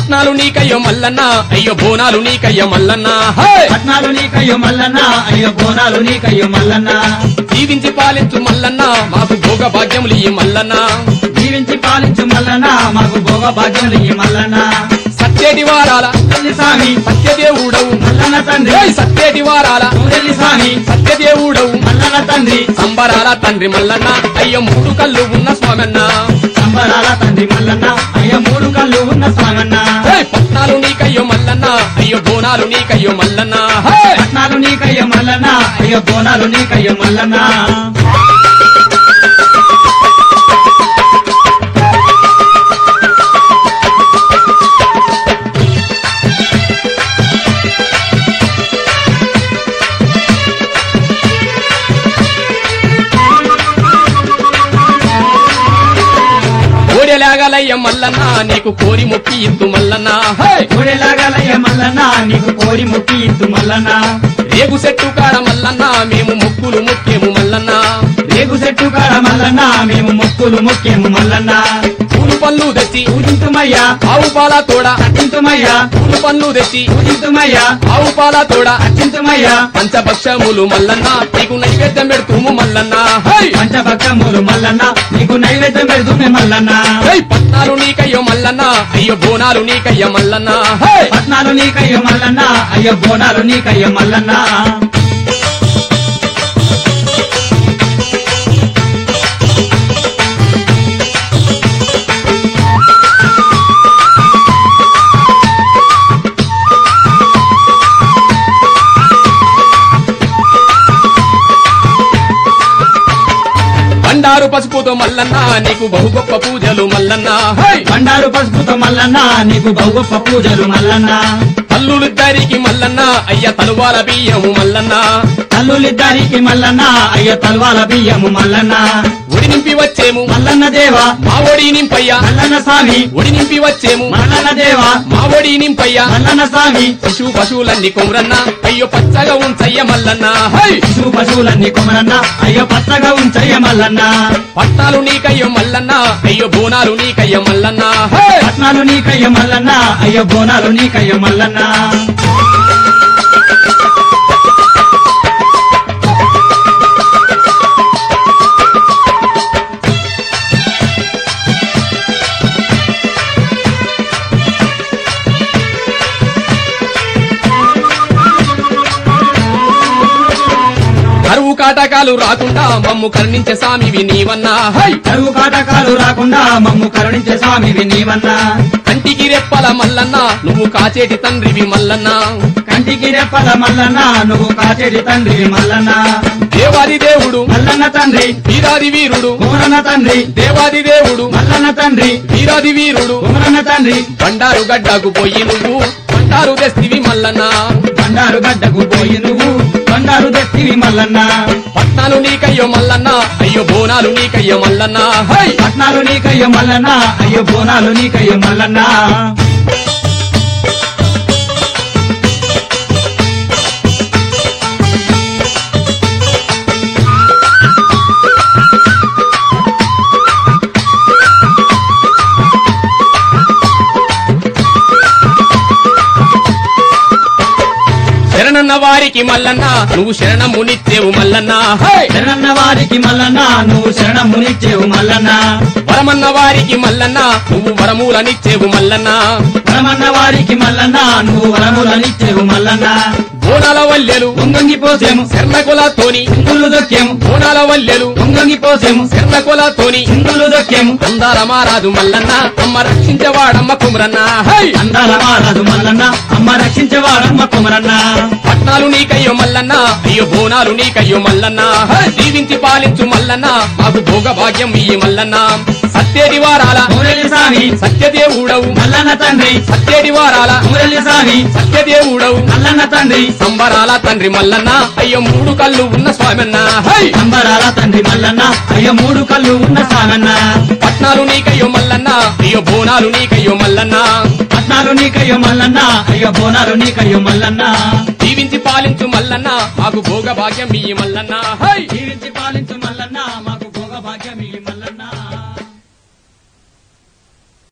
పట్నాలు నీకయ్యో మల్లన్న అయ్యో బోనాలు నీకయ్యో మల్లన్న పట్నాలు నీకయ్యో మల్లన్న అయ్యో బోనాలు నీకయ్యో మల్లన్న జీవించి పాలించు మల్లన్న మాకు భోగ భాగ్యములు ఈ మల్లన్న జీవించి పాలించు మల్లన్న మాకు భోగ భాగ్యములు ఈ మల్లన్న సత్యేటి వారాల స్వామి సత్యదేవుడవు మల్లన్న తండ్రి సత్యేటి వారాల స్వామి సత్యదేవుడవు మల్లన్న తండ్రి సంబరాల తండ్రి మల్లన్న అయ్యో మూడు కళ్ళు ఉన్న స్వామన్న సంబరాల తండ్రి మల్లన్న అయ్యో మూడు కళ్ళు ఉన్న స్వామన్న పట్నాలు నీకయ్యో మల్లన్న అయ్యో బోనాలు నీకయ్యో మల్లన్న పట్నాలు నీకయ్యో మల్లన్న అయ్యో బోనాలు నీకయ్యో మల్లన్న ఓడెలాగలయ్య మల్లన్న నీకు కోరి మొక్కి ఇద్దు మల్లన్న ఒడేలాగలయ్య మల్లన్న నీకు కోరి మొక్కి ఇద్దు మల్లన్న రేగు చెట్టు కాడ మల్లన్న మేము మొక్కులు మొక్కేము మల్లన్న రేగు చెట్టు కాడ మల్లన్న మేము మొక్కులు మొక్కేము మల్లన్న పూలు పళ్ళు తెచ్చి పూజింతుమయ్యా ఆవు పాల తోడ అర్చింతుమయ్యా పూలు పళ్ళు తెచ్చి పూజింతుమయ్యా ఆవు పాల తోడ అర్చింతుమయ్యా పంచభక్షములు మల్లన్న నీకు నైవేద్యం పెడుతుము మల్లన్న పంచభక్షములు మల్లన్న నీకు నైవేద్యం పెడుతుమే మల్లన్న పట్నాలు నీకయ్యో మల్లన్న అయ్యో బోనాలు నీకయ్య మల్లన్న పట్నాలు నీకయ్యో మల్లన్న అయ్యో బోనాలు నీకయ్యో మల్లన్న బండారు పసుపుతో మల్లన్న నీకు బహు గొప్ప పూజలు మల్లన్న బండారు పసుపుతో మల్లన్న నీకు బహు గొప్ప పూజలు మల్లన్న తల్లులిద్దరికి మల్లన్న అయ్య తలువాల బియ్యము మల్లన్న తల్లులిద్దరికి మల్లన్న అయ్యో తల్వాల బియ్యము మల్లన్న ఒడి నింపి వచ్చేము మల్లన్న దేవా మా ఒడి నింపయ్య మల్లన్న స్వామి ఒడి నింపి వచ్చేము మల్లన్న దేవా మా ఒడి నింపయ్య మల్లన్న స్వామి పశువులన్నీ కొమరన్న అయ్యో పచ్చగా ఉంచయ్య మల్లన్న పశువులన్నీ కొమరన్న అయ్యో పచ్చగా ఉంచయ్య మల్లన్న పట్నాలు నీకయ్యో మల్లన్న అయ్యో బోనాలు నీకయ్య మల్లన్న పట్నాలు నీకయ్య మల్లన్న అయ్యో బోనాలు నీకయ్య మల్లన్న కరువు కాటకాలు రాకుండా మమ్ము కరుణించే స్వామివి నీవన్నా కరువు కాటకాలు రాకుండా మమ్ము కరుణించే స్వామివి నీవన్నా కంటికి రెప్పల మల్లన్న నువ్వు కాచేటి తండ్రివి మల్లన్న కంటికి రెప్పల మల్లన్న నువ్వు కాచేటి తండ్రి మల్లన్న దేవాది దేవుడు మల్లన్న తండ్రి వీరాది వీరుడు కుమరన్న తండ్రి దేవాది దేవుడు మల్లన్న తండ్రి వీరాది వీరుడు కుమరన్న తండ్రి బండారు గడ్డకు పోయి నువ్వు బండారు తెస్తివి మల్లన్న బండారు గడ్డకు పోయి నువ్వు బండారు తెస్తివి మల్లన్న పట్నాలు నీకయ్యో మల్లన్న అయ్యో బోనాలు నీకయ్యో మల్లన్న పట్నాలు నీకయ్యో మల్లన్న అయ్యో బోనాలు నీకయ్యో మల్లన్న శరణన్న వారికి మల్లన్న నువ్వు శరణమునిచ్చేవు మల్లన్న శరణన్న వారికి మల్లన్న నువ్వు శరణమునిచ్చేవు మల్లన్న వరమన్న వారికి మల్లన్న నువ్వు వరములనిచ్చేవు మల్లన్న వరమన్న వారికి మల్లన్న నువ్వు వరములనిచ్చేవు మల్లన్న బోనాల వల్లెలు పొంగొంగిపోసేము శర్ణకులతోని ఇందులు దొక్కేము బోనాల వల్లెలు పొంగొంగిపోసేము శర్ణకులతోని ఇందులు దొక్కేము అందాల మారాజు మల్లన్న అమ్మ రక్షించేవాడమ్మ కుమరన్న అందాల మారాజు మల్లన్న అమ్మ రక్షించేవాడమ్మ కుమరన్న పట్నాలు నీకయ్యో మల్లన్న అయ్యో బోనాలు నీకయ్యో మల్లన్న జీవించి పాలించు మల్లన్న మాకు భోగ భాగ్యం ఇయ్యి మల్లన్న సత్యేటి వారాల మురళి స్వామి సత్యదేవుడవు మల్లన్న తండ్రి సత్యేటి వారాల మురళి స్వామి సత్యదేవుడవు మల్లన్న తండ్రి సంబరాల తండ్రి మల్లన్న అయ్యో మూడు కళ్ళు ఉన్న స్వామన్న సంబరాల తండ్రి మల్లన్న అయ్యో మూడు కళ్ళు ఉన్న స్వామన్న పట్నాలు నీకయ్యో మల్లన్న అయ్యో బోనాలు నీకయ్యో మల్లన్న పట్నాలు నీకయ్యో మల్లన్న అయ్యో బోనాలు నీకయ్యో మల్లన్న జీవించి పాలించు మల్లన్న మాకు భోగ భాగ్యం ఇయ్యి మల్లన్న జీవించి పాలించు మల్లన్న